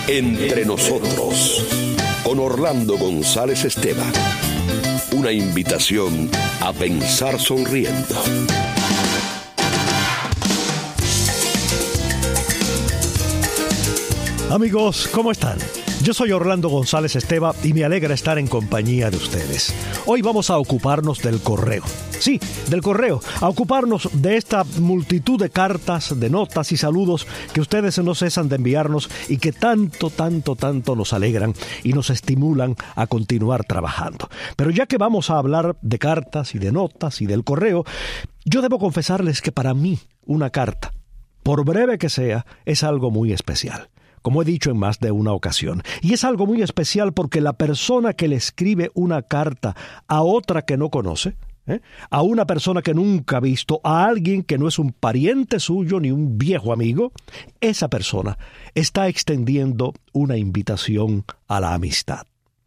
Entre nosotros, con Orlando González Esteban. Una invitación a pensar sonriendo. Amigos, ¿cómo están? Yo soy Orlando González Esteban y me alegra estar en compañía de ustedes. Hoy vamos a ocuparnos del correo. Sí, del correo. A ocuparnos de esta multitud de cartas, de notas y saludos que ustedes no cesan de enviarnos y que tanto nos alegran y nos estimulan a continuar trabajando. Pero ya que vamos a hablar de cartas y de notas y del correo, yo debo confesarles que para mí una carta, por breve que sea, es algo muy especial. Como he dicho en más de una ocasión. Y es algo muy especial porque la persona que le escribe una carta a otra que no conoce, a una persona que nunca ha visto, a alguien que no es un pariente suyo ni un viejo amigo, esa persona está extendiendo una invitación a la amistad.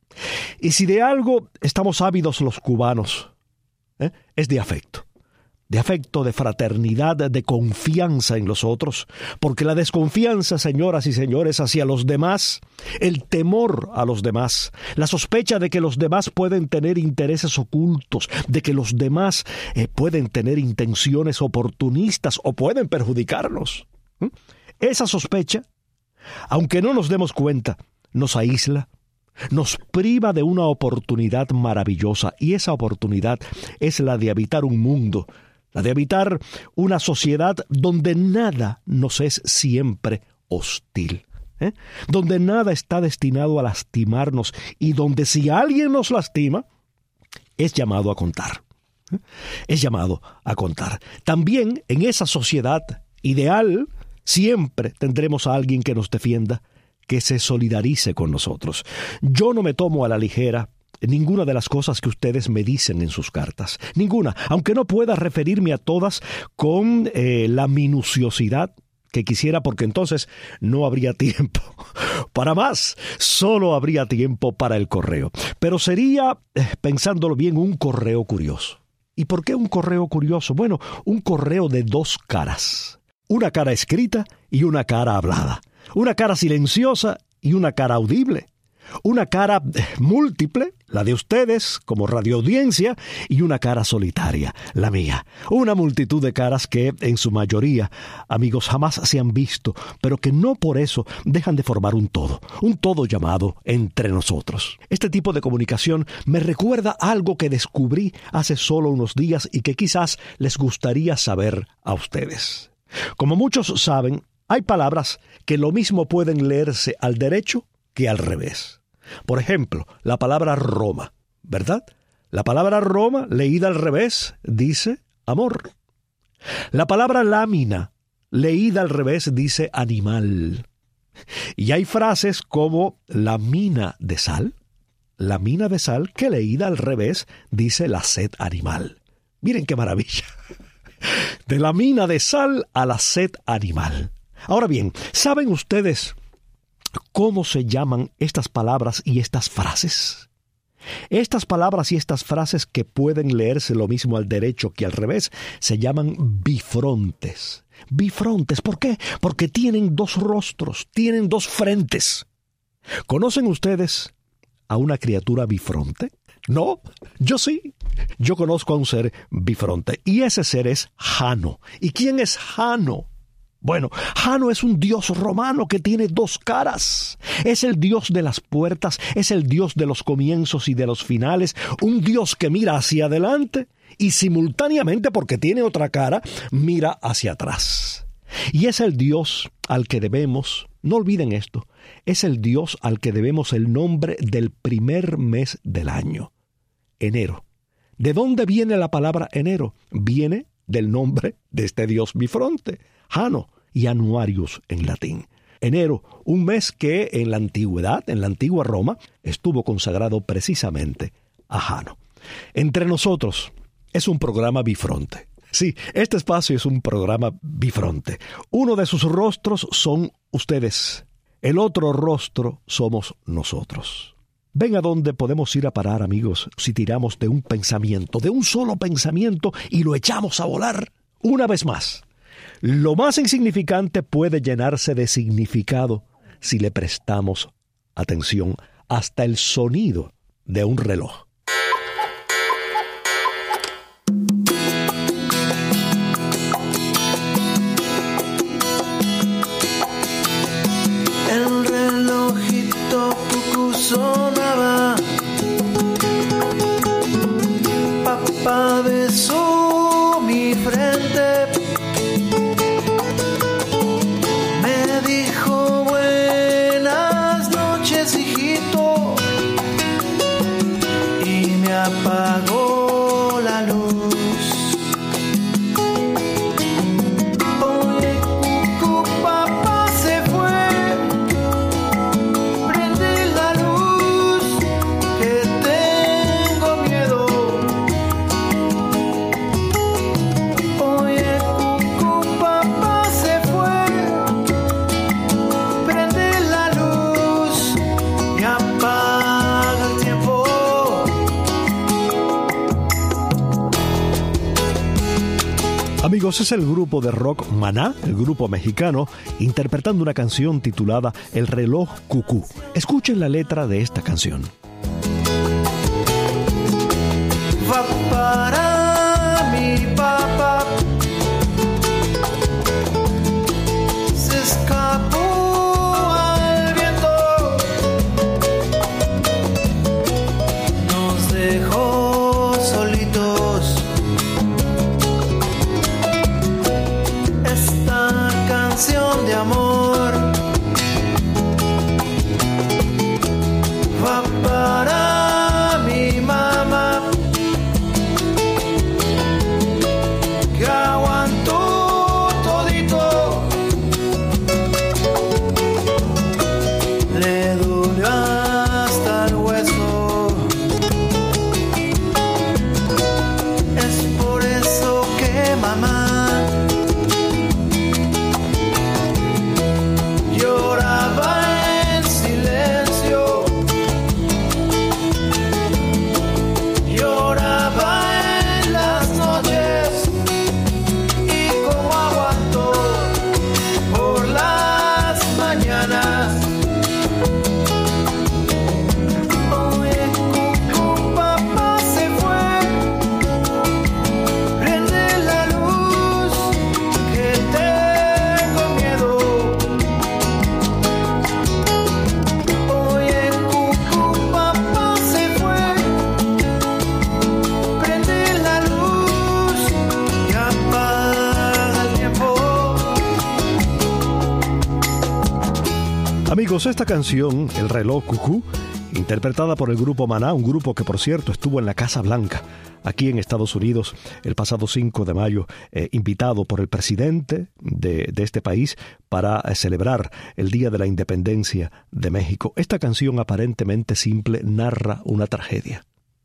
Y si de algo estamos ávidos los cubanos, es de afecto. De afecto, de fraternidad, de confianza en los otros, porque la desconfianza, señoras y señores, hacia los demás, el temor a los demás, la sospecha de que los demás pueden tener intereses ocultos, de que los demás pueden tener intenciones oportunistas o pueden perjudicarnos. Esa sospecha, aunque no nos demos cuenta, nos aísla, nos priva de una oportunidad maravillosa, y esa oportunidad es la de habitar un mundo, la de habitar una sociedad donde nada nos es siempre hostil, donde nada está destinado a lastimarnos y donde si alguien nos lastima, es llamado a contar. Es llamado a contar. También en esa sociedad ideal siempre tendremos a alguien que nos defienda, que se solidarice con nosotros. Yo no me tomo a la ligera ninguna de las cosas que ustedes me dicen en sus cartas. Ninguna, aunque no pueda referirme a todas con la minuciosidad que quisiera, porque entonces no habría tiempo para más. Solo habría tiempo para el correo. Pero sería, pensándolo bien, un correo curioso. ¿Y por qué un correo curioso? Bueno, un correo de dos caras. Una cara escrita y una cara hablada. Una cara silenciosa y una cara audible. Una cara múltiple, la de ustedes como radioaudiencia, y una cara solitaria, la mía. Una multitud de caras que, en su mayoría, amigos, jamás se han visto, pero que no por eso dejan de formar un todo llamado Entre Nosotros. Este tipo de comunicación me recuerda algo que descubrí hace solo unos días y que quizás les gustaría saber a ustedes. Como muchos saben, hay palabras que lo mismo pueden leerse al derecho que al revés. Por ejemplo, la palabra Roma, ¿verdad? La palabra Roma, leída al revés, dice amor. La palabra lámina, leída al revés, dice animal. Y hay frases como la mina de sal, que leída al revés, dice la sed animal. Miren qué maravilla. De la mina de sal a la sed animal. Ahora bien, ¿saben ustedes cómo se llaman estas palabras y estas frases? Estas palabras y estas frases que pueden leerse lo mismo al derecho que al revés se llaman bifrontes. Bifrontes, ¿por qué? Porque tienen dos rostros, tienen dos frentes. ¿Conocen ustedes a una criatura bifronte? No, yo sí. Yo conozco a un ser bifronte y ese ser es Jano. ¿Y quién es Jano? Bueno, Jano es un dios romano que tiene dos caras. Es el dios de las puertas, es el dios de los comienzos y de los finales, un dios que mira hacia adelante y simultáneamente, porque tiene otra cara, mira hacia atrás. Y es el dios al que debemos, no olviden esto, es el dios al que debemos el nombre del primer mes del año, enero. ¿De dónde viene la palabra enero? Viene del nombre de este dios bifronte, Jano, y Anuarius en latín. Enero, un mes que en la antigüedad, en la antigua Roma, estuvo consagrado precisamente a Jano. Entre Nosotros es un programa bifronte. Sí, este espacio es un programa bifronte. Uno de sus rostros son ustedes. El otro rostro somos nosotros. Ven a dónde podemos ir a parar, amigos, si tiramos de un pensamiento, de un solo pensamiento, y lo echamos a volar. Una vez más, lo más insignificante puede llenarse de significado si le prestamos atención hasta el sonido de un reloj. El relojito cucú sonaba, papá besó mi frente, me dijo buenas noches, hijito, y me apagó la luz. Oye, cucú, papá se fue, prende la luz, que tengo miedo. Oye, cucú, papá se fue, prende la luz y apaga el tiempo. Amigos, es el grupo de rock Maná, el grupo mexicano, interpretando una canción titulada El reloj cucú. Escuchen la letra de esta canción. Va para mi papá, se escapó al viento, nos dejó solitos. Esta canción de amor va para mi mamá, que aguantó todito, le dolió hasta el hueso. Es por eso que mamá lloraba en silencio, lloraba en las noches, y como aguantó por las mañanas. Oye, cucú, papá se fue, prende la luz, que tengo miedo. Oye, cucú, papá se fue, prende la luz y apaga el tiempo. Amigos, esta canción, El reloj cucú, interpretada por el grupo Maná, un grupo que por cierto estuvo en la Casa Blanca, aquí en Estados Unidos, el pasado 5 de mayo, invitado por el presidente de este país para celebrar el Día de la Independencia de México. Esta canción aparentemente simple narra una tragedia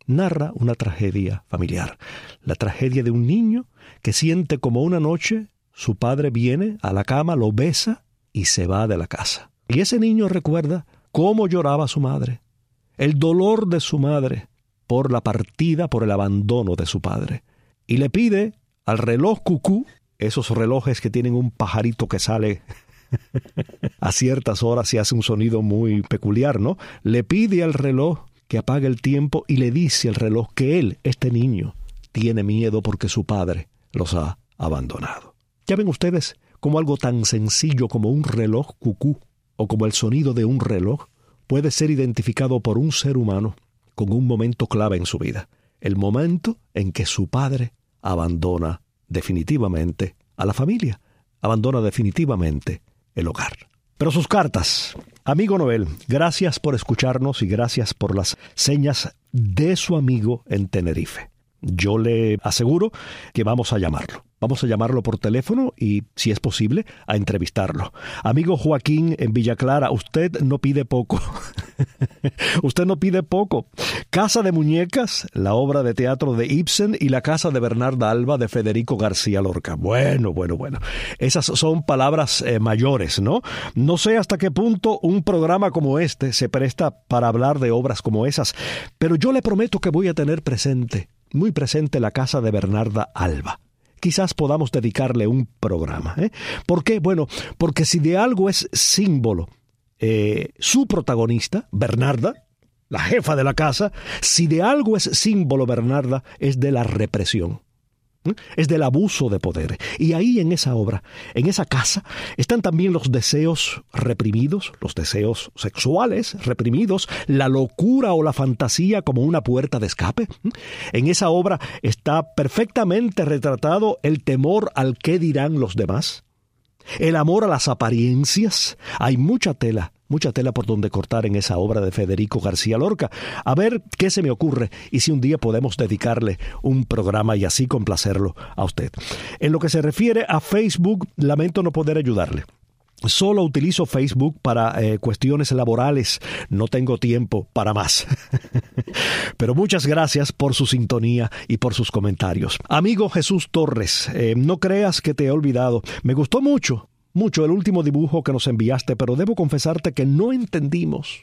familiar, la tragedia de un niño que siente como una noche su padre viene a la cama, lo besa y se va de la casa. Y ese niño recuerda cómo lloraba su madre, el dolor de su madre por la partida, por el abandono de su padre. Y le pide al reloj cucú, esos relojes que tienen un pajarito que sale a ciertas horas y hace un sonido muy peculiar, ¿no? Le pide al reloj que apague el tiempo y le dice al reloj que él, este niño, tiene miedo porque su padre los ha abandonado. Ya ven ustedes cómo algo tan sencillo como un reloj cucú o como el sonido de un reloj puede ser identificado por un ser humano con un momento clave en su vida, el momento en que su padre abandona definitivamente a la familia, abandona definitivamente el hogar. Pero sus cartas. Amigo Noel, gracias por escucharnos y gracias por las señas de su amigo en Tenerife. Yo le aseguro que vamos a llamarlo. Vamos a llamarlo por teléfono y, si es posible, a entrevistarlo. Amigo Joaquín en Villa Clara, usted no pide poco. Usted no pide poco. Casa de Muñecas, la obra de teatro de Ibsen, y La casa de Bernarda Alba de Federico García Lorca. Bueno. Esas son palabras mayores, ¿no? No sé hasta qué punto un programa como este se presta para hablar de obras como esas, pero yo le prometo que voy a tener presente, muy presente, la casa de Bernarda Alba. Quizás podamos dedicarle un programa, ¿eh? ¿Por qué? Bueno, porque si de algo es símbolo su protagonista, Bernarda, la jefa de la casa, si de algo es símbolo Bernarda, es de la represión. Es del abuso de poder. Y ahí en esa obra, en esa casa, están también los deseos reprimidos, los deseos sexuales reprimidos, la locura o la fantasía como una puerta de escape. En esa obra está perfectamente retratado el temor al qué dirán los demás, el amor a las apariencias. Hay mucha tela por donde cortar en esa obra de Federico García Lorca. A ver qué se me ocurre y si un día podemos dedicarle un programa y así complacerlo a usted. En lo que se refiere a Facebook, lamento no poder ayudarle. Solo utilizo Facebook para cuestiones laborales. No tengo tiempo para más. Pero muchas gracias por su sintonía y por sus comentarios. Amigo Jesús Torres, no creas que te he olvidado. Me gustó mucho el último dibujo que nos enviaste, pero debo confesarte que no entendimos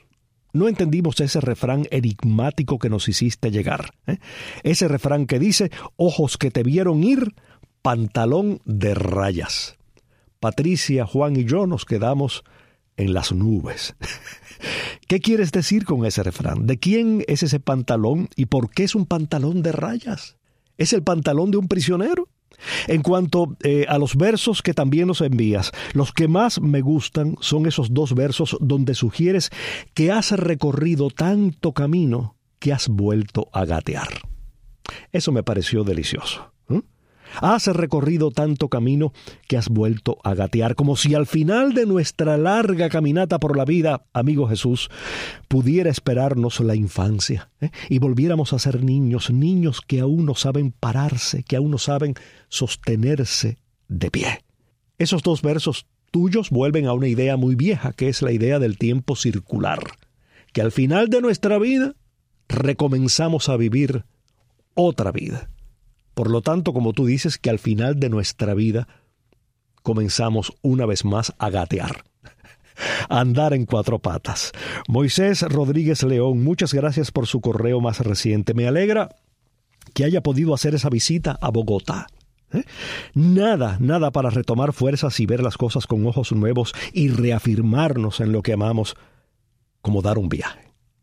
ese refrán enigmático que nos hiciste llegar. Ese refrán que dice, ojos que te vieron ir, pantalón de rayas. Patricia, Juan y yo nos quedamos en las nubes. ¿Qué quieres decir con ese refrán? ¿De quién es ese pantalón y por qué es un pantalón de rayas? ¿Es el pantalón de un prisionero? En cuanto a los versos que también nos envías, los que más me gustan son esos 2 versos donde sugieres que has recorrido tanto camino que has vuelto a gatear. Eso me pareció delicioso. Has recorrido tanto camino que has vuelto a gatear, como si al final de nuestra larga caminata por la vida, amigo Jesús, pudiera esperarnos la infancia, y volviéramos a ser niños que aún no saben pararse, que aún no saben sostenerse de pie. Esos 2 versos tuyos vuelven a una idea muy vieja, que es la idea del tiempo circular, que al final de nuestra vida recomenzamos a vivir otra vida. Por lo tanto, como tú dices, que al final de nuestra vida comenzamos una vez más a gatear, a andar en 4 patas. Moisés Rodríguez León, muchas gracias por su correo más reciente. Me alegra que haya podido hacer esa visita a Bogotá. Nada para retomar fuerzas y ver las cosas con ojos nuevos y reafirmarnos en lo que amamos, como dar un viaje.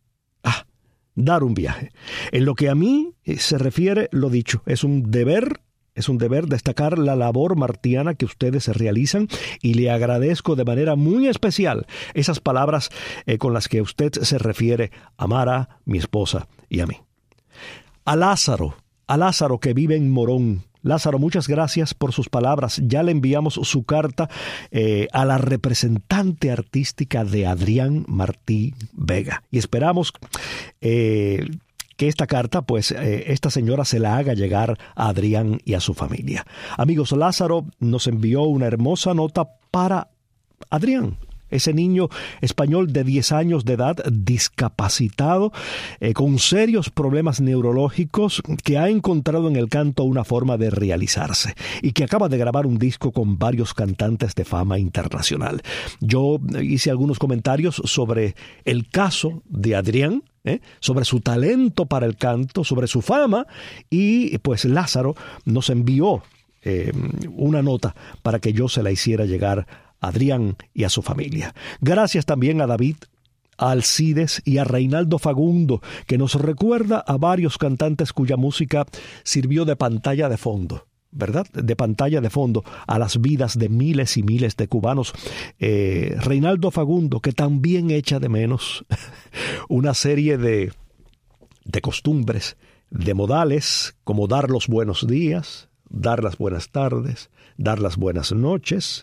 Dar un viaje. En lo que a mí se refiere, lo dicho, es un deber destacar la labor martiana que ustedes realizan y le agradezco de manera muy especial esas palabras con las que usted se refiere a Mara, mi esposa, y a mí. A Lázaro que vive en Morón. Lázaro, muchas gracias por sus palabras. Ya le enviamos su carta a la representante artística de Adrián Martí Vega. Y esperamos que esta carta, esta señora se la haga llegar a Adrián y a su familia. Amigos, Lázaro nos envió una hermosa nota para Adrián. Ese niño español de 10 años de edad, discapacitado, con serios problemas neurológicos, que ha encontrado en el canto una forma de realizarse y que acaba de grabar un disco con varios cantantes de fama internacional. Yo hice algunos comentarios sobre el caso de Adrián, sobre su talento para el canto, sobre su fama, y pues Lázaro nos envió una nota para que yo se la hiciera llegar a Adrián y a su familia. Gracias también a David, a Alcides y a Reinaldo Fagundo, que nos recuerda a varios cantantes cuya música sirvió de pantalla de fondo, ¿verdad? De pantalla de fondo a las vidas de miles y miles de cubanos. Reinaldo Fagundo, que también echa de menos una serie de costumbres, de modales, como dar los buenos días, dar las buenas tardes, dar las buenas noches,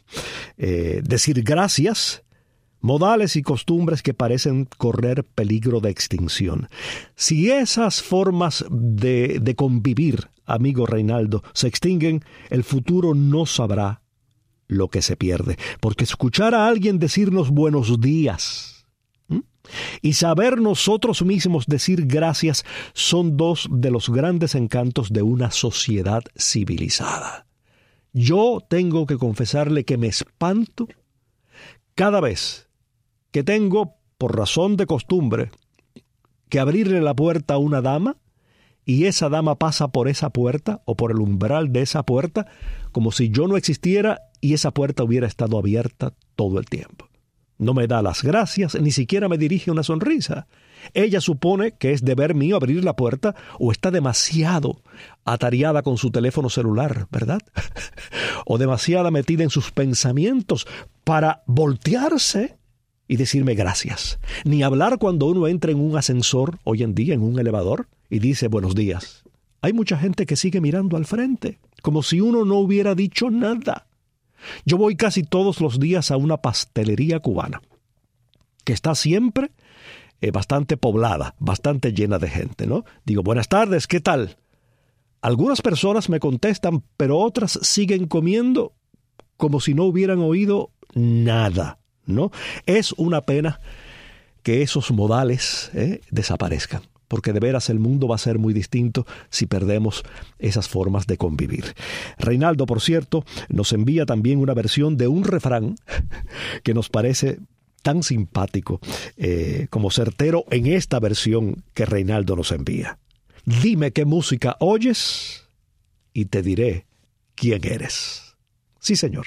decir gracias, modales y costumbres que parecen correr peligro de extinción. Si esas formas de convivir, amigo Reinaldo, se extinguen, el futuro no sabrá lo que se pierde. Porque escuchar a alguien decirnos buenos días y saber nosotros mismos decir gracias son 2 de los grandes encantos de una sociedad civilizada. Yo tengo que confesarle que me espanto cada vez que tengo, por razón de costumbre, que abrirle la puerta a una dama y esa dama pasa por esa puerta o por el umbral de esa puerta como si yo no existiera y esa puerta hubiera estado abierta todo el tiempo. No me da las gracias, ni siquiera me dirige una sonrisa. Ella supone que es deber mío abrir la puerta o está demasiado atareada con su teléfono celular, ¿verdad? O demasiado metida en sus pensamientos para voltearse y decirme gracias. Ni hablar cuando uno entra en un ascensor, hoy en día en un elevador, y dice buenos días. Hay mucha gente que sigue mirando al frente, como si uno no hubiera dicho nada. Yo voy casi todos los días a una pastelería cubana, que está siempre bastante poblada, bastante llena de gente, ¿no? Digo, buenas tardes, ¿qué tal? Algunas personas me contestan, pero otras siguen comiendo como si no hubieran oído nada, ¿no? Es una pena que esos modales desaparezcan, porque de veras el mundo va a ser muy distinto si perdemos esas formas de convivir. Reinaldo, por cierto, nos envía también una versión de un refrán que nos parece tan simpático como certero en esta versión que Reinaldo nos envía. Dime qué música oyes y te diré quién eres. Sí, señor.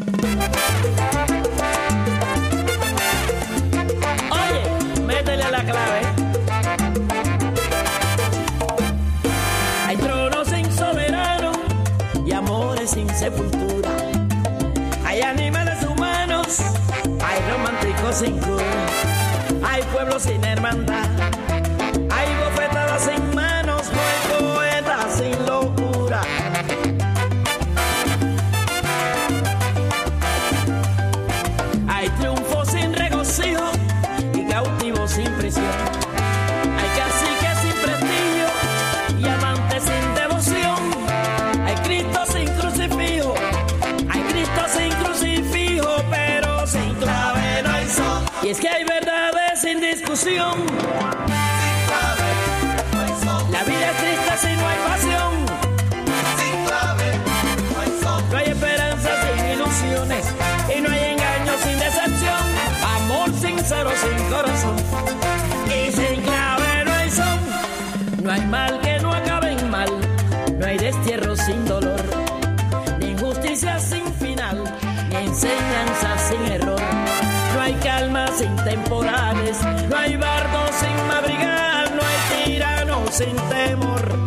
Oye, métele a la clave. Hay tronos sin soberano y amores sin sepultura. Hay animales humanos, hay románticos sin cura. Hay pueblos sin hermandad, hay bofetadas sin manos, no hay poetas sin locura. Hay triunfo sin regocijo y cautivo sin prisión. Hay caciques sin prestigio y amantes sin devoción. Hay Cristo sin crucifijo, hay Cristo sin crucifijo, pero sin clave no hay son. Y es que hay verdades sin discusión. Sin clave no hay son. La vida es triste si no hay pasión. Sin clave no hay son. No hay esperanza sin ilusiones y no hay engaño sin decepción. Amor sincero sin corazón y sin clave no hay son. No hay mal que no acabe en mal, no hay destierro sin dolor, ni injusticia sin final, ni enseñanza sin error. No hay calma sin temporales, no hay bardo sin madrigal, no hay tirano sin temor.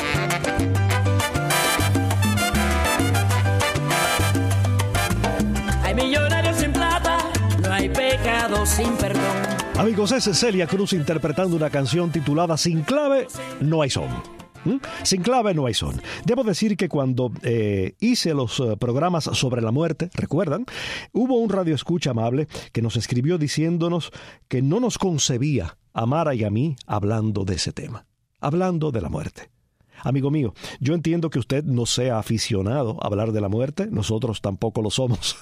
Hay millonarios sin plata, no hay pecado sin perdón. Amigos, es Celia Cruz interpretando una canción titulada Sin clave no hay son. Sin clave no hay son. Debo decir que cuando hice los programas sobre la muerte, ¿recuerdan? Hubo un radioescucha amable que nos escribió diciéndonos que no nos concebía a Mara y a mí hablando de ese tema, hablando de la muerte. Amigo mío, yo entiendo que usted no sea aficionado a hablar de la muerte, nosotros tampoco lo somos.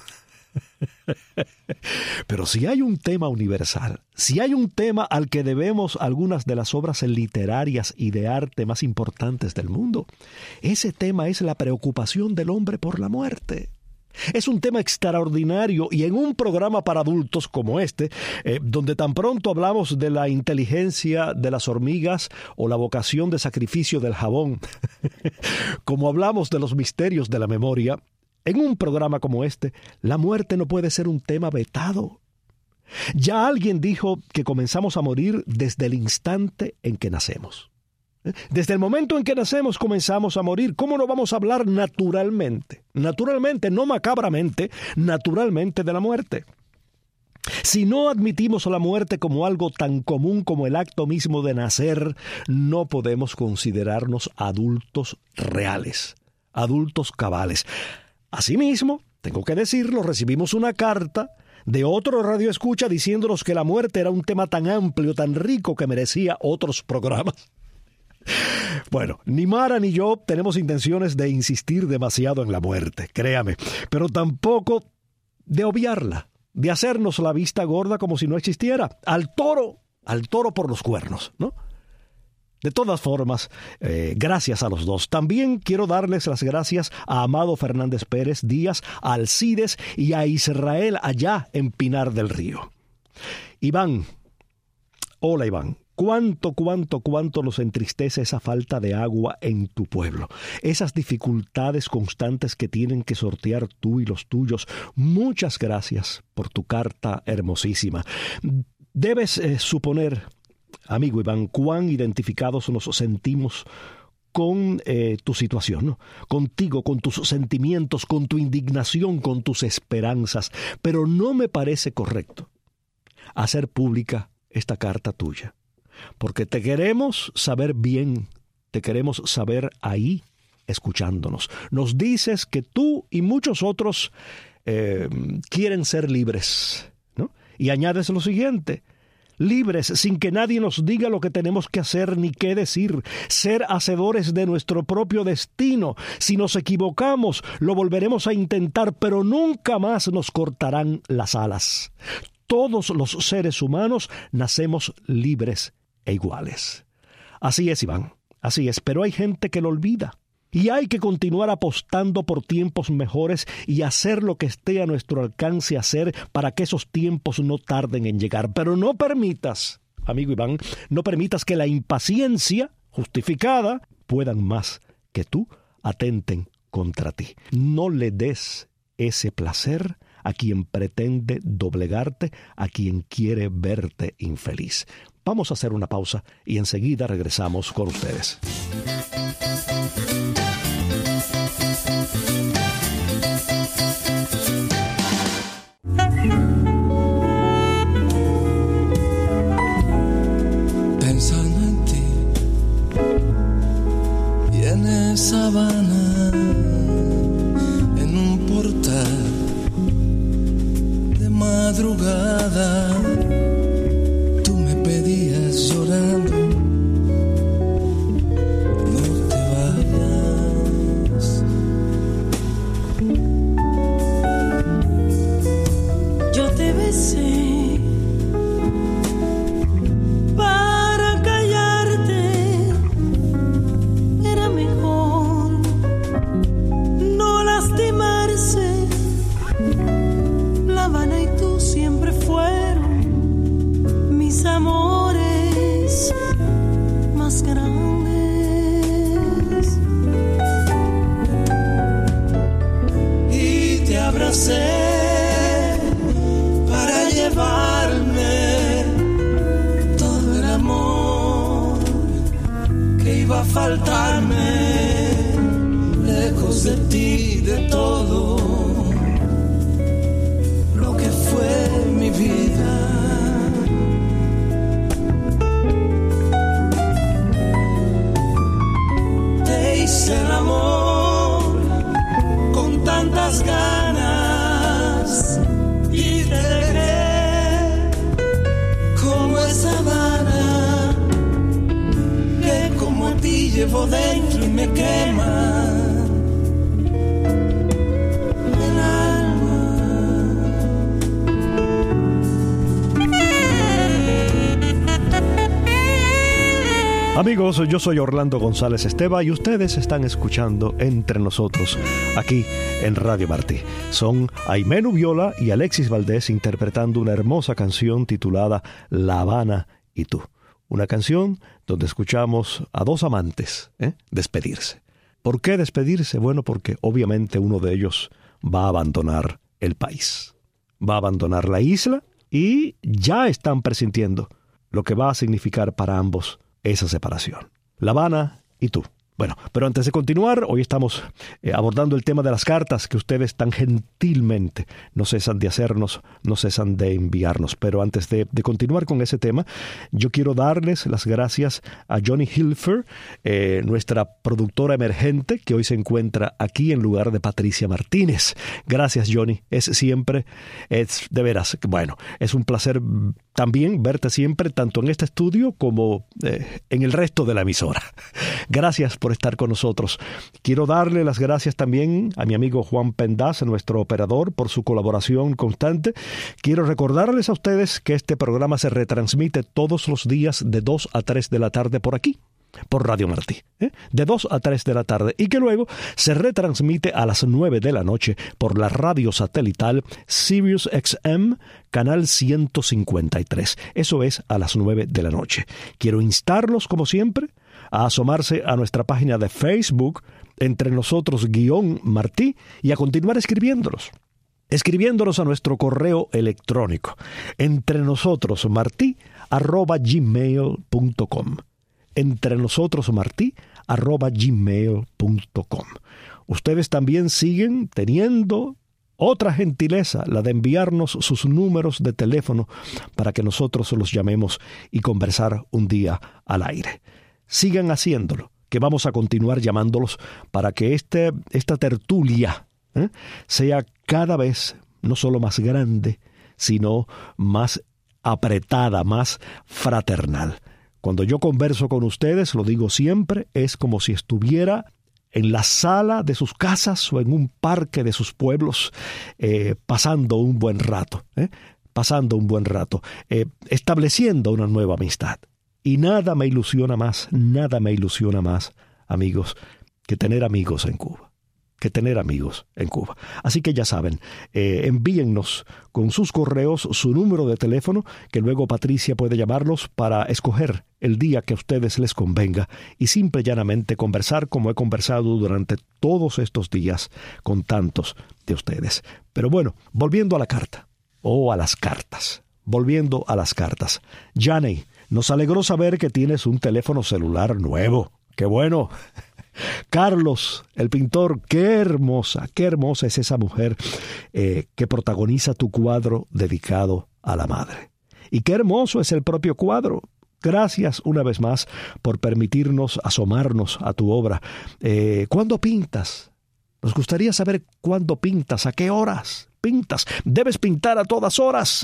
Pero si hay un tema universal, si hay un tema al que debemos algunas de las obras literarias y de arte más importantes del mundo, ese tema es la preocupación del hombre por la muerte. Es un tema extraordinario y en un programa para adultos como este, donde tan pronto hablamos de la inteligencia de las hormigas o la vocación de sacrificio del jabón, como hablamos de los misterios de la memoria, en un programa como este, la muerte no puede ser un tema vetado. Ya alguien dijo que comenzamos a morir desde el instante en que nacemos. Desde el momento en que nacemos comenzamos a morir. ¿Cómo no vamos a hablar naturalmente? Naturalmente, no macabramente, naturalmente de la muerte. Si no admitimos la muerte como algo tan común como el acto mismo de nacer, no podemos considerarnos adultos reales, adultos cabales. Asimismo, tengo que decirlo, recibimos una carta de otro radioescucha diciéndonos que la muerte era un tema tan amplio, tan rico que merecía otros programas. Bueno, ni Mara ni yo tenemos intenciones de insistir demasiado en la muerte, créame, pero tampoco de obviarla, de hacernos la vista gorda como si no existiera. Al toro por los cuernos, ¿no? De todas formas, gracias a los dos. También quiero darles las gracias a Amado Fernández Pérez Díaz, a Alcides y a Israel allá en Pinar del Río. Iván, hola Iván. cuánto nos entristece esa falta de agua en tu pueblo, esas dificultades constantes que tienen que sortear tú y los tuyos. Muchas gracias por tu carta hermosísima. Debes suponer, amigo Iván, cuán identificados nos sentimos con tu situación, ¿no? Contigo, con tus sentimientos, con tu indignación, con tus esperanzas. Pero no me parece correcto hacer pública esta carta tuya, porque te queremos saber bien, te queremos saber ahí, escuchándonos. Nos dices que tú y muchos otros quieren ser libres, ¿no? Y añades lo siguiente: libres sin que nadie nos diga lo que tenemos que hacer ni qué decir, ser hacedores de nuestro propio destino. Si nos equivocamos, lo volveremos a intentar, pero nunca más nos cortarán las alas. Todos los seres humanos nacemos libres e iguales. Así es, Iván, así es, pero hay gente que lo olvida. Y hay que continuar apostando por tiempos mejores y hacer lo que esté a nuestro alcance hacer para que esos tiempos no tarden en llegar. Pero no permitas, amigo Iván, no permitas que la impaciencia justificada puedan más que tú atenten contra ti. No le des ese placer a quien pretende doblegarte, a quien quiere verte infeliz. Vamos a hacer una pausa y enseguida regresamos con ustedes. Pensando en ti y en esa Habana, en un portal de madrugada, tú me pedías llorando: no te vayas. Yo te besé para callarte, era mejor no lastimarse. La Habana y tú siempre fueron mis amores más grandes. Y te abracé para llevarme todo el amor que iba a faltarme, lejos de ti, de todo lo que fue mi vida. Te hice el amor con tantas ganas y te dejé como esa Habana que como a ti llevo dentro y me quema el alma. Amigos, yo soy Orlando González Esteva y ustedes están escuchando Entre Nosotros, aquí en Radio Martí. Son Aimé Nubiola y Alexis Valdés interpretando una hermosa canción titulada La Habana y tú. Una canción donde escuchamos a dos amantes despedirse. ¿Por qué despedirse? Bueno, porque obviamente uno de ellos va a abandonar el país. Va a abandonar la isla y ya están presintiendo lo que va a significar para ambos esa separación. La Habana y tú. Bueno, pero antes de continuar, hoy estamos abordando el tema de las cartas que ustedes tan gentilmente no cesan de hacernos, no cesan de enviarnos. Pero antes de continuar con ese tema, yo quiero darles las gracias a Johnny Hilfer, nuestra productora emergente, que hoy se encuentra aquí en lugar de Patricia Martínez. Gracias, Johnny. Es de veras, bueno, es un placer también verte siempre, tanto en este estudio como en el resto de la emisora. Gracias por estar con nosotros. Quiero darle las gracias también a mi amigo Juan Pendaz, nuestro operador, por su colaboración constante. Quiero recordarles a ustedes que este programa se retransmite todos los días de 2 a 3 de la tarde por aquí, por Radio Martí, de 2 a 3 de la tarde, y que luego se retransmite a las 9 de la noche por la radio satelital Sirius XM, canal 153. Eso es a las 9 de la noche. Quiero instarlos, como siempre, a asomarse a nuestra página de Facebook, Entre Nosotros Martí, y a continuar escribiéndolos a nuestro correo electrónico, entrenosotrosmartí@gmail.com. entrenosotrosmartí@gmail.com. Ustedes también siguen teniendo otra gentileza, la de enviarnos sus números de teléfono para que nosotros los llamemos y conversar un día al aire. Sigan haciéndolo, que vamos a continuar llamándolos para que esta tertulia sea cada vez no solo más grande, sino más apretada, más fraternal. Cuando yo converso con ustedes, lo digo siempre, es como si estuviera en la sala de sus casas o en un parque de sus pueblos, pasando un buen rato, estableciendo una nueva amistad. Y nada me ilusiona más, amigos, que tener amigos en Cuba. Así que ya saben, envíennos con sus correos su número de teléfono, que luego Patricia puede llamarlos para escoger el día que a ustedes les convenga y simple y llanamente conversar como he conversado durante todos estos días con tantos de ustedes. Pero bueno, volviendo a la carta, a las cartas. Janey, nos alegró saber que tienes un teléfono celular nuevo. ¡Qué bueno! Carlos, el pintor, qué hermosa es esa mujer que protagoniza tu cuadro dedicado a la madre. Y qué hermoso es el propio cuadro. Gracias una vez más por permitirnos asomarnos a tu obra. ¿Cuándo pintas? Nos gustaría saber cuándo pintas, a qué horas pintas. Debes pintar a todas horas.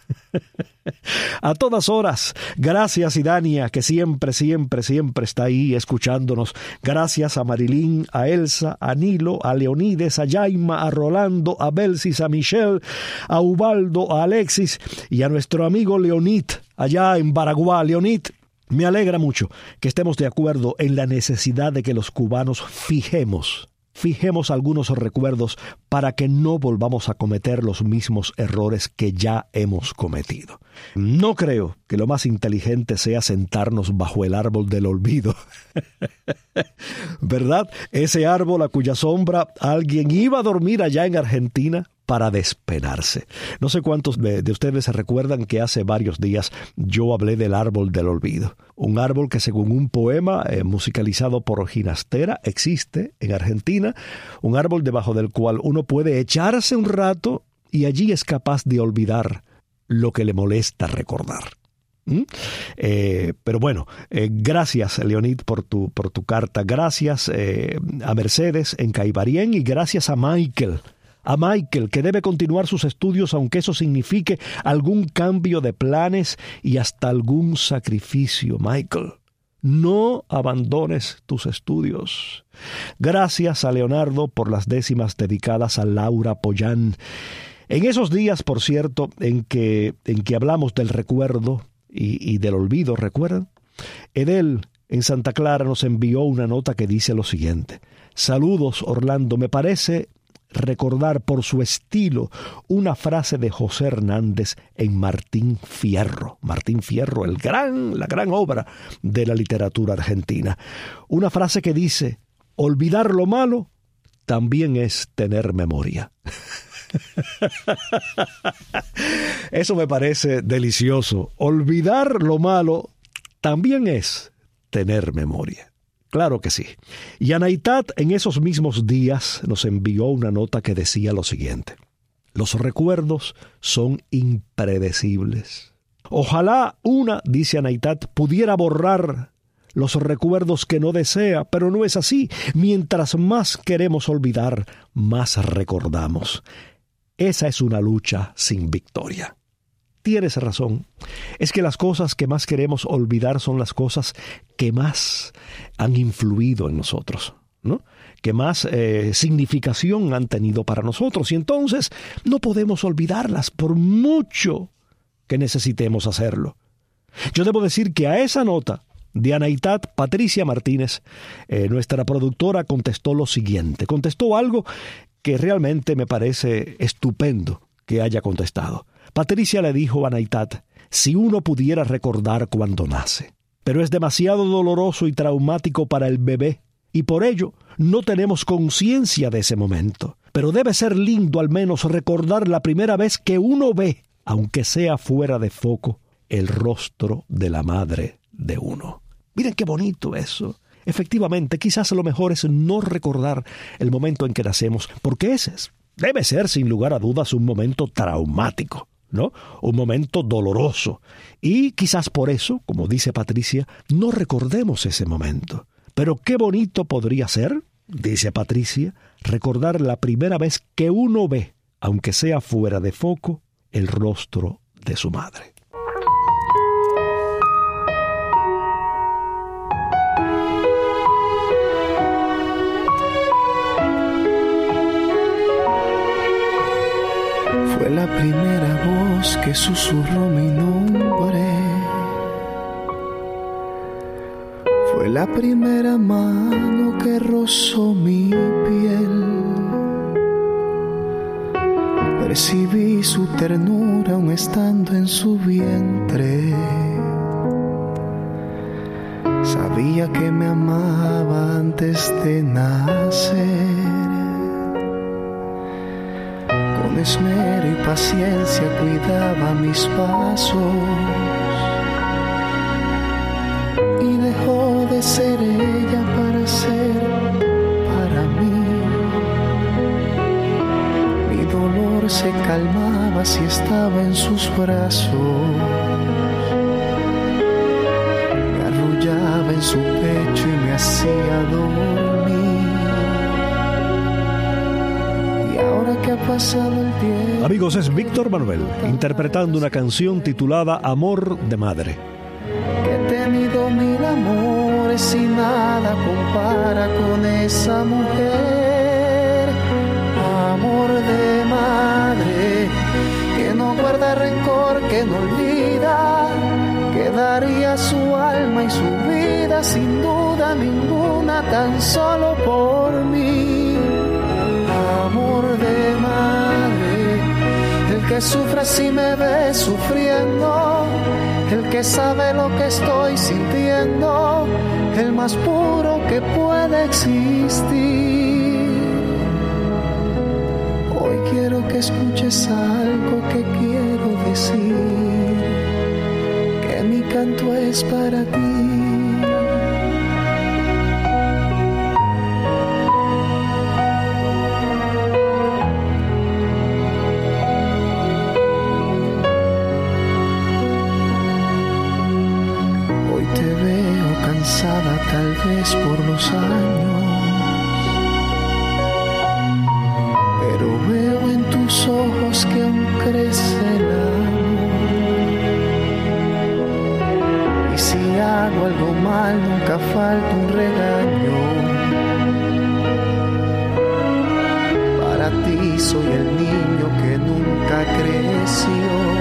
A todas horas. Gracias, Idania, que siempre está ahí escuchándonos. Gracias a Marilyn, a Elsa, a Nilo, a Leonides, a Yaima, a Rolando, a Belsis, a Michelle, a Ubaldo, a Alexis y a nuestro amigo Leonid, allá en Baraguá. Leonid, me alegra mucho que estemos de acuerdo en la necesidad de que los cubanos fijemos algunos recuerdos para que no volvamos a cometer los mismos errores que ya hemos cometido. No creo que lo más inteligente sea sentarnos bajo el árbol del olvido. ¿Verdad? Ese árbol a cuya sombra alguien iba a dormir allá en Argentina para despenarse. No sé cuántos de ustedes se recuerdan que hace varios días yo hablé del árbol del olvido. Un árbol que, según un poema musicalizado por Ginastera, existe en Argentina. Un árbol debajo del cual uno puede echarse un rato y allí es capaz de olvidar lo que le molesta recordar. Pero bueno, gracias, Leonid, por tu carta. Gracias a Mercedes en Caibarien y gracias a Michael, que debe continuar sus estudios aunque eso signifique algún cambio de planes y hasta algún sacrificio. Michael, no abandones tus estudios. Gracias a Leonardo por las décimas dedicadas a Laura Pollán. En esos días, por cierto, en que hablamos del recuerdo y del olvido, ¿recuerdan? Edel en Santa Clara nos envió una nota que dice lo siguiente: saludos, Orlando, me parece recordar por su estilo una frase de José Hernández en Martín Fierro. Martín Fierro, la gran obra de la literatura argentina. Una frase que dice: olvidar lo malo también es tener memoria. Eso me parece delicioso. Olvidar lo malo también es tener memoria. Claro que sí. Y Anaitat en esos mismos días nos envió una nota que decía lo siguiente: los recuerdos son impredecibles. Ojalá dice Anaitat, pudiera borrar los recuerdos que no desea, pero no es así. Mientras más queremos olvidar, más recordamos. Esa es una lucha sin victoria. Tienes razón. Es que las cosas que más queremos olvidar son las cosas que más han influido en nosotros, ¿no? Que más significación han tenido para nosotros. Y entonces no podemos olvidarlas por mucho que necesitemos hacerlo. Yo debo decir que a esa nota de Anaitat, Patricia Martínez, nuestra productora, contestó lo siguiente. Contestó algo que realmente me parece estupendo que haya contestado. Patricia le dijo a Anaitat: si uno pudiera recordar cuando nace, pero es demasiado doloroso y traumático para el bebé, y por ello no tenemos conciencia de ese momento. Pero debe ser lindo al menos recordar la primera vez que uno ve, aunque sea fuera de foco, el rostro de la madre de uno. Miren qué bonito eso. Efectivamente, quizás lo mejor es no recordar el momento en que nacemos, porque debe ser sin lugar a dudas un momento traumático, ¿no? Un momento doloroso. Y quizás por eso, como dice Patricia, no recordemos ese momento. Pero qué bonito podría ser, dice Patricia, recordar la primera vez que uno ve, aunque sea fuera de foco, el rostro de su madre. Fue la primera voz que susurró mi nombre. Fue la primera mano que rozó mi piel. Percibí su ternura aún estando en su vientre. Sabía que me amaba antes de nacer. Con esmero y paciencia cuidaba mis pasos y dejó de ser ella para ser para mí. Mi dolor se calmaba si estaba en sus brazos. Me arrullaba en su pecho y me hacía dormir. Que ha pasado el tiempo. Amigos, es Víctor Manuel interpretando una canción titulada Amor de Madre. He tenido mil amores y nada compara con esa mujer. Amor de madre, que no guarda rencor, que no olvida, que daría su alma y su vida sin duda ninguna, tan solo por mí. Amor de madre, el que sufre si me ve sufriendo, el que sabe lo que estoy sintiendo, el más puro que puede existir. Hoy quiero que escuches algo que quiero decir, que mi canto es para ti. Tal vez por los años, pero veo en tus ojos que aún crece el amor. Y si hago algo mal, nunca falta un regaño. Para ti soy el niño que nunca creció.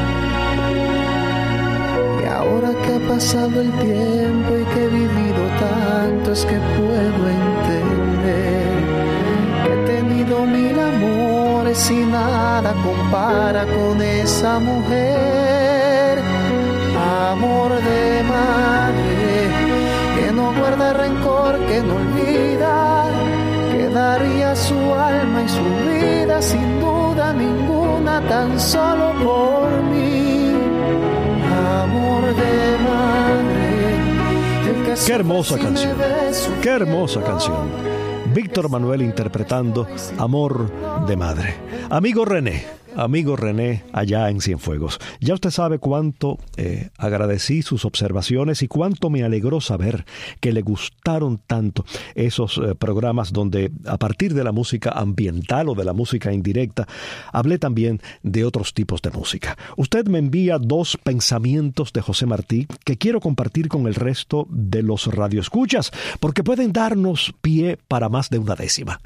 Ahora que ha pasado el tiempo y que he vivido tanto, es que puedo entender que he tenido mil amores y nada compara con esa mujer. Amor de madre, que no guarda rencor, que no olvida, que daría su alma y su vida sin duda ninguna, tan solo por mí. Amor de madre, el que qué hermosa canción, qué hermosa canción. Víctor Manuel interpretando Amor de Madre. Amigo René, allá en Cienfuegos. Ya usted sabe cuánto agradecí sus observaciones y cuánto me alegró saber que le gustaron tanto esos programas donde a partir de la música ambiental o de la música indirecta hablé también de otros tipos de música. Usted me envía 2 pensamientos de José Martí que quiero compartir con el resto de los radioescuchas porque pueden darnos pie para más de una décima.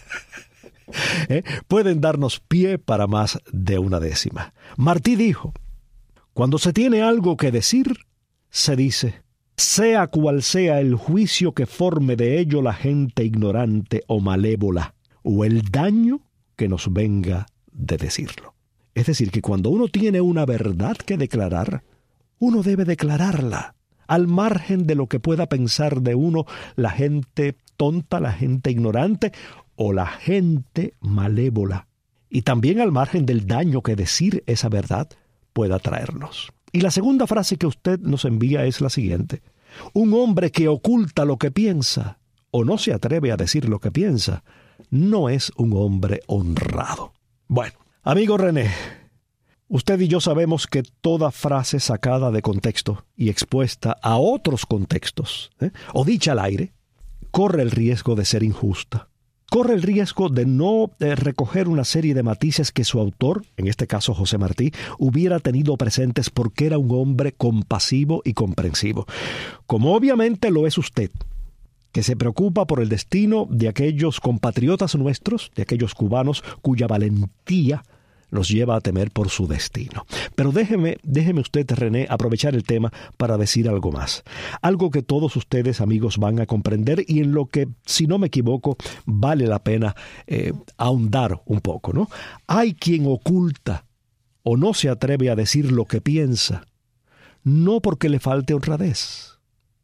Pueden darnos pie para más de una décima. Martí dijo: cuando se tiene algo que decir, se dice, sea cual sea el juicio que forme de ello la gente ignorante o malévola, o el daño que nos venga de decirlo. Es decir, que cuando uno tiene una verdad que declarar, uno debe declararla, al margen de lo que pueda pensar de uno la gente tonta, la gente ignorante o la gente malévola. Y también al margen del daño que decir esa verdad pueda traernos. Y la segunda frase que usted nos envía es la siguiente: un hombre que oculta lo que piensa o no se atreve a decir lo que piensa, no es un hombre honrado. Bueno, amigo René, usted y yo sabemos que toda frase sacada de contexto y expuesta a otros contextos, o dicha al aire, corre el riesgo de ser injusta. Corre el riesgo de no recoger una serie de matices que su autor, en este caso José Martí, hubiera tenido presentes porque era un hombre compasivo y comprensivo. Como obviamente lo es usted, que se preocupa por el destino de aquellos compatriotas nuestros, de aquellos cubanos cuya valentía los lleva a temer por su destino. Pero déjeme usted, René, aprovechar el tema para decir algo más. Algo que todos ustedes, amigos, van a comprender y en lo que, si no me equivoco, vale la pena ahondar un poco, ¿no? Hay quien oculta o no se atreve a decir lo que piensa, no porque le falte honradez.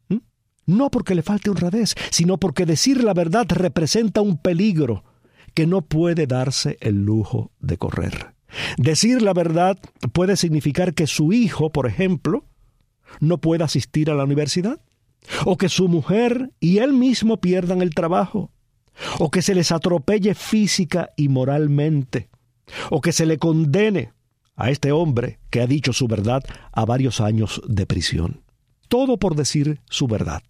No porque le falte honradez, sino porque decir la verdad representa un peligro que no puede darse el lujo de correr. Decir la verdad puede significar que su hijo, por ejemplo, no pueda asistir a la universidad, o que su mujer y él mismo pierdan el trabajo, o que se les atropelle física y moralmente, o que se le condene a este hombre que ha dicho su verdad a varios años de prisión. Todo por decir su verdad.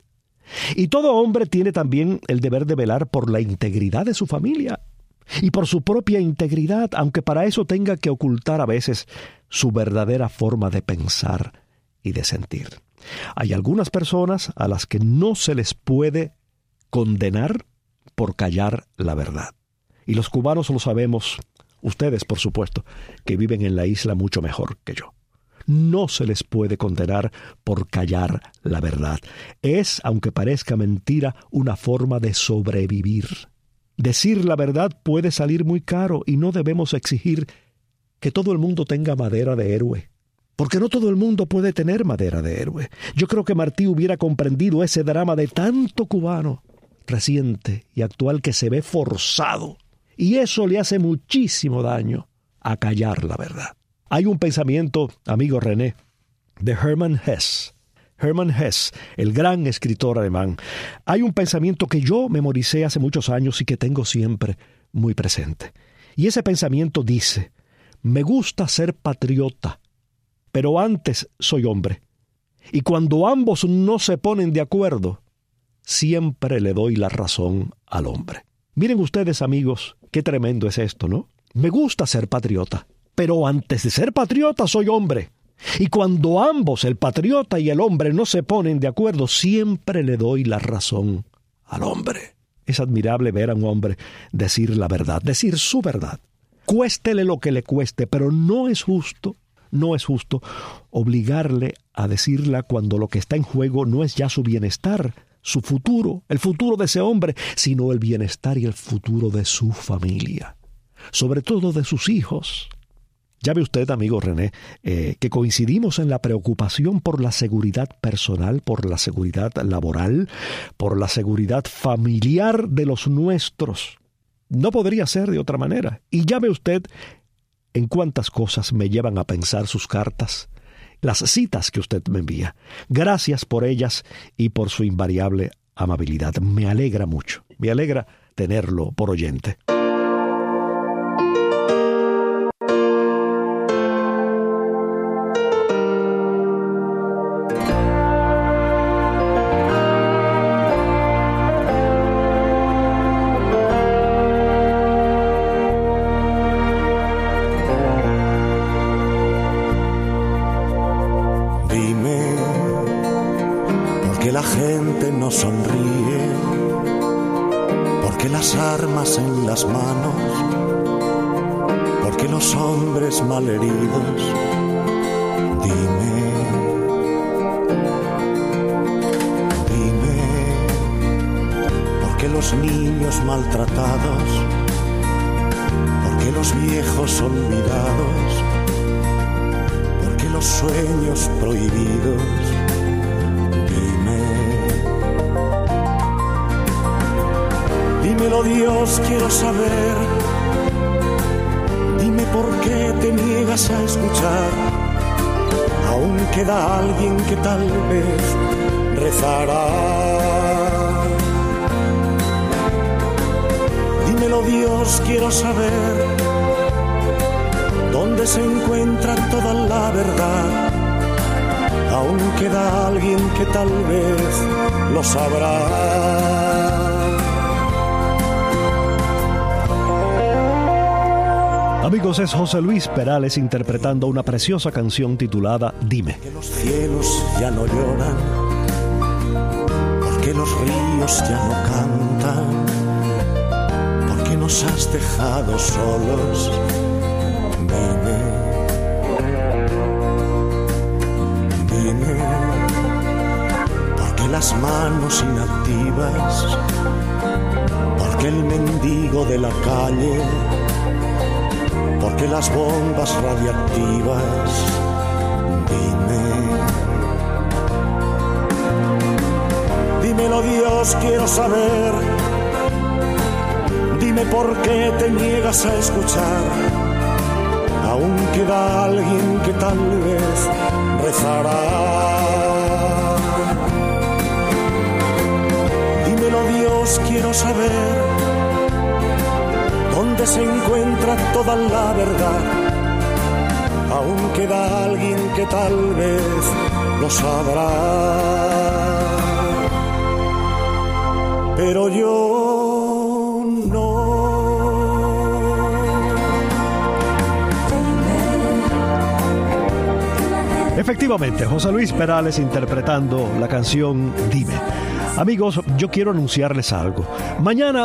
Y todo hombre tiene también el deber de velar por la integridad de su familia y por su propia integridad, aunque para eso tenga que ocultar a veces su verdadera forma de pensar y de sentir. Hay algunas personas a las que no se les puede condenar por callar la verdad. Y los cubanos lo sabemos, ustedes por supuesto, que viven en la isla mucho mejor que yo. No se les puede condenar por callar la verdad. Es, aunque parezca mentira, una forma de sobrevivir. Decir la verdad puede salir muy caro y no debemos exigir que todo el mundo tenga madera de héroe. Porque no todo el mundo puede tener madera de héroe. Yo creo que Martí hubiera comprendido ese drama de tanto cubano reciente y actual que se ve forzado. Y eso le hace muchísimo daño a callar la verdad. Hay un pensamiento, amigo René, de Hermann Hesse. Hermann Hesse, el gran escritor alemán. Hay un pensamiento que yo memoricé hace muchos años y que tengo siempre muy presente. Y ese pensamiento dice: me gusta ser patriota, pero antes soy hombre. Y cuando ambos no se ponen de acuerdo, siempre le doy la razón al hombre. Miren ustedes, amigos, qué tremendo es esto, ¿no? Me gusta ser patriota, pero antes de ser patriota soy hombre. Y cuando ambos, el patriota y el hombre, no se ponen de acuerdo, siempre le doy la razón al hombre. Es admirable ver a un hombre decir la verdad, decir su verdad. Cuéstele lo que le cueste, pero no es justo obligarle a decirla cuando lo que está en juego no es ya su bienestar, su futuro, el futuro de ese hombre, sino el bienestar y el futuro de su familia, sobre todo de sus hijos. Ya ve usted, amigo René, que coincidimos en la preocupación por la seguridad personal, por la seguridad laboral, por la seguridad familiar de los nuestros. No podría ser de otra manera. Y ya ve usted en cuántas cosas me llevan a pensar sus cartas, las citas que usted me envía. Gracias por ellas y por su invariable amabilidad. Me alegra mucho, me alegra tenerlo por oyente. La gente no sonríe, porque las armas en las manos, porque los hombres malheridos. Dime, los niños maltratados? ¿Por qué los viejos olvidados? ¿Por qué los sueños prohibidos? Dímelo, Dios, quiero saber. Dime por qué te niegas a escuchar. Aún queda alguien que tal vez rezará. Dímelo, Dios, quiero saber. ¿Dónde se encuentra toda la verdad? Aún queda alguien que tal vez lo sabrá. Amigos, es José Luis Perales interpretando una preciosa canción titulada Dime. Que los cielos ya no lloran, porque los ríos ya no cantan, porque nos has dejado solos. Dime, dime, porque las manos inactivas, porque el mendigo de la calle, porque las bombas radiactivas. Dímelo, Dios, quiero saber. Dime por qué te niegas a escuchar. Aún queda alguien que tal vez rezará. Dímelo, Dios, quiero saber. ¿Dónde se encuentra toda la verdad? Aún queda alguien que tal vez lo sabrá. Pero yo no. Efectivamente, José Luis Perales interpretando la canción Dime. Amigos, yo quiero anunciarles algo. Mañana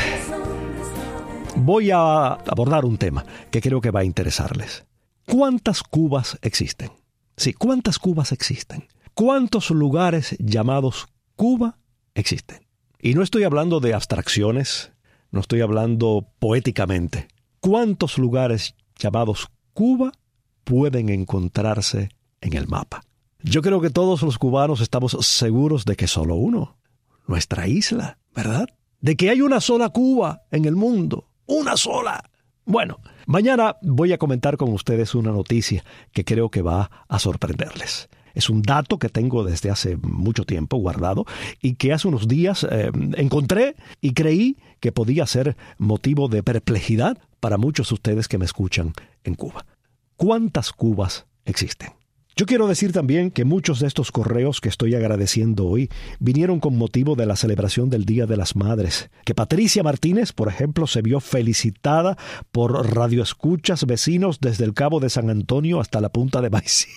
voy a abordar un tema que creo que va a interesarles. ¿Cuántas Cubas existen? Sí, ¿cuántas Cubas existen? ¿Cuántos lugares llamados Cuba existen? Y no estoy hablando de abstracciones, no estoy hablando poéticamente. ¿Cuántos lugares llamados Cuba pueden encontrarse en el mapa? Yo creo que todos los cubanos estamos seguros de que solo uno, nuestra isla, ¿verdad? De que hay una sola Cuba en el mundo, una sola. Bueno, mañana voy a comentar con ustedes una noticia que creo que va a sorprenderles. Es un dato que tengo desde hace mucho tiempo guardado y que hace unos días encontré y creí que podía ser motivo de perplejidad para muchos de ustedes que me escuchan en Cuba. ¿Cuántas Cubas existen? Yo quiero decir también que muchos de estos correos que estoy agradeciendo hoy vinieron con motivo de la celebración del Día de las Madres. Que Patricia Martínez, por ejemplo, se vio felicitada por radioescuchas vecinos desde el Cabo de San Antonio hasta la Punta de Maicí.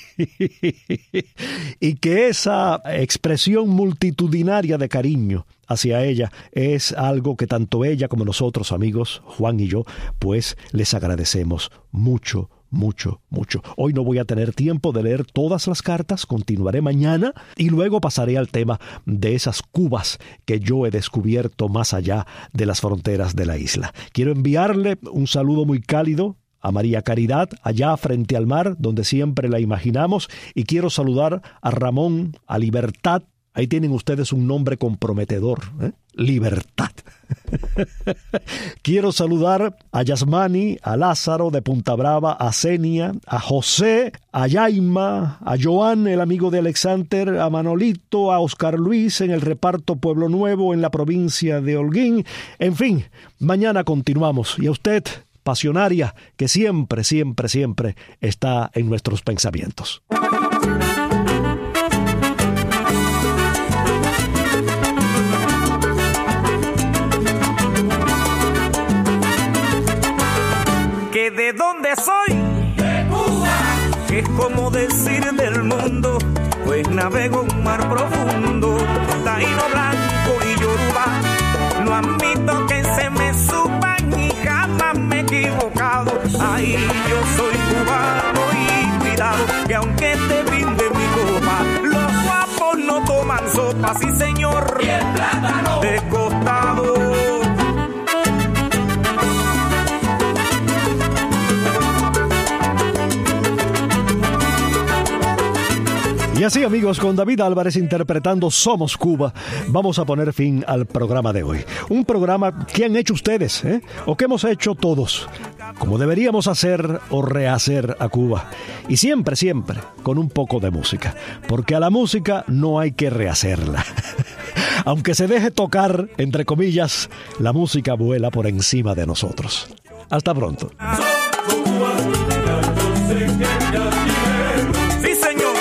Y que esa expresión multitudinaria de cariño hacia ella es algo que tanto ella como nosotros, amigos, Juan y yo, pues les agradecemos mucho. Mucho, mucho. Hoy no voy a tener tiempo de leer todas las cartas, continuaré mañana y luego pasaré al tema de esas Cubas que yo he descubierto más allá de las fronteras de la isla. Quiero enviarle un saludo muy cálido a María Caridad, allá frente al mar, donde siempre la imaginamos, y quiero saludar a Ramón, a Libertad. Ahí tienen ustedes un nombre comprometedor, ¿eh? Libertad. Quiero saludar a Yasmani, a Lázaro de Punta Brava, a Zenia, a José, a Yaima, a Joan, el amigo de Alexander, a Manolito, a Oscar Luis en el reparto Pueblo Nuevo en la provincia de Holguín. En fin, mañana continuamos. Y a usted, pasionaria, que siempre, siempre, siempre está en nuestros pensamientos. Que de dónde soy, de Cuba, que es como decir del mundo, pues navego un mar profundo, taíno, blanco y yoruba, no admito que se me suban y jamás me he equivocado, ay, yo soy cubano y cuidado, que aunque te brinde mi copa, los guapos no toman sopa, sí señor, y el plátano de costado. Y así, amigos, con David Álvarez interpretando Somos Cuba, vamos a poner fin al programa de hoy. Un programa que han hecho ustedes, o que hemos hecho todos, como deberíamos hacer o rehacer a Cuba. Y siempre, siempre, con un poco de música, porque a la música no hay que rehacerla. Aunque se deje tocar, entre comillas, la música vuela por encima de nosotros. Hasta pronto. Sí, señor.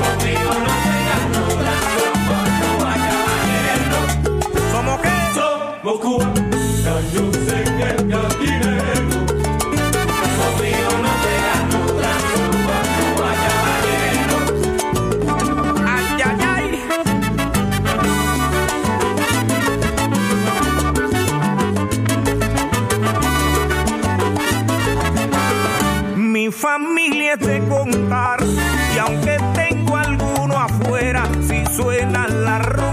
¿Somos qué? Somos Cuba, yo sé que el cantinero. Conmigo no te gano, Cuba, caballero. Ay, ay, ay. Mi familia es de contar, y aunque tengo alguno afuera, si suena la ropa